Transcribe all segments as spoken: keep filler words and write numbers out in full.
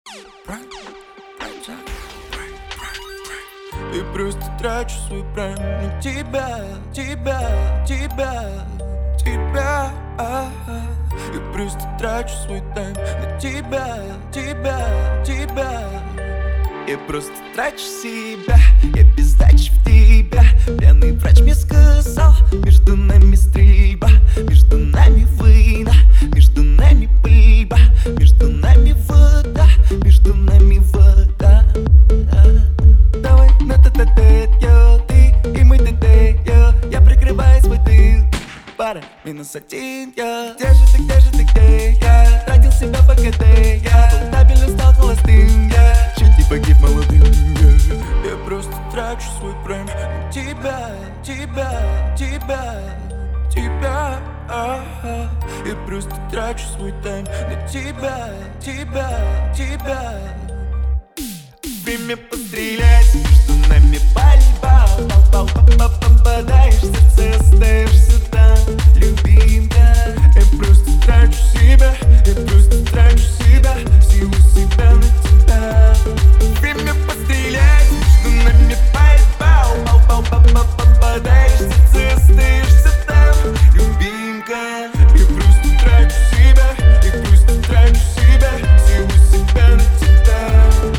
И просто трачу свой прайм на тебя, тебя, тебя, тебя. И просто трачу свой тайм на тебя, тебя, тебя. Я просто трачу себя, я без дачи в тебя. Пьяный врач мне сказал, между нами стрельба, между нами война, между нами пыльба, между нами вода, между нами вода. Давай на тет-а-тет, йо, ты и мы тет-тет, йо. Я прикрываю свой тыл, пара, минус один, йо. Где же ты, где же ты, где я? Тратил себя по КТ, я стабильно стал холостым, я чуть не погиб молодым, я. Я просто трачу свой прайм на тебя, тебя, тебя, тебя. Я просто трачу свой тайм на тебя, тебя, тебя. Время пострелять, между нами пальба. Попадаешь в сердце, остаешься там, любимая. Я просто трачу себя, я просто трачу себя, силу себя на тебя. Время пострелять, между нами пальба. Попадаешь в сердце, остаешься там, любимая. Я просто трачу себя, я просто трачу себя, силу себя на тебя.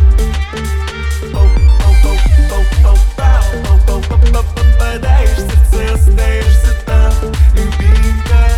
Попадаешь в сердце, остаешься там, любимая.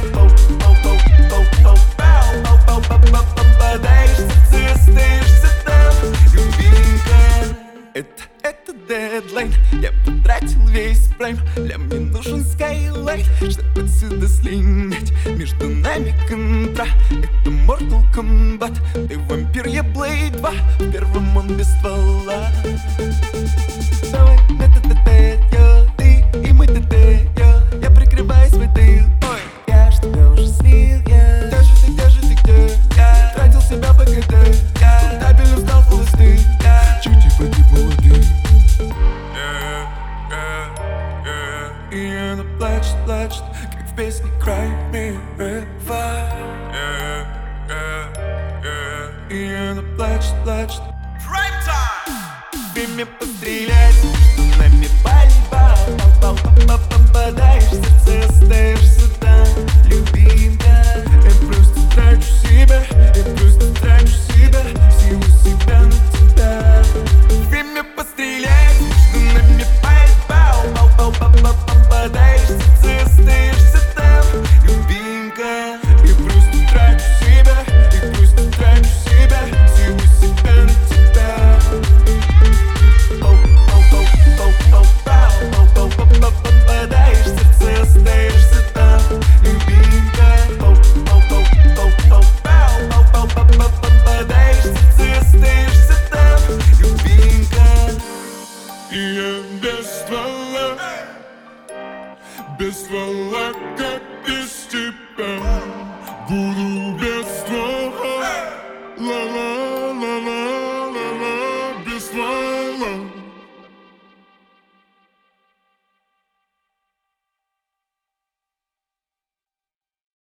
Попадаешь в сердце, остаешься там, любимая. Это, это дедлайн, я потратил весь прайм. Для мне нужен скайлайт, чтобы отсюда слинять. Между нами контра, это Mortal Kombat. Ты вампир, я Блейд два, в первом он без ствола. Давай на тет-а-тет, йо, ты и мы тет-тет, йо. Я прикрываю свой тыл, ой, я ж тебя уже слил, я. Где же ты, где же ты, где? Я тратил себя по КТ, я стабильно стал холостым, я чуть не погиб молодым. И она плачет, плачет, как в песне Cry Me River. И она плачет, плачет. Время пострелять, между нами пальба. Попадаешь в сердце, остаешься там, любимая. Я просто трачу себя, я просто трачу себя, силу себя на тебя. Время пострелять, между нами пальба. Попадаешь в сердце, остаешься там, любимая. Я просто трачу себя, я просто трачу себя, силу себя на тебя. Попадаешь в сердце, остаешься там, любимая. Попадаешь в сердце, остаешься там, любимая. И я без ствола, без ствола.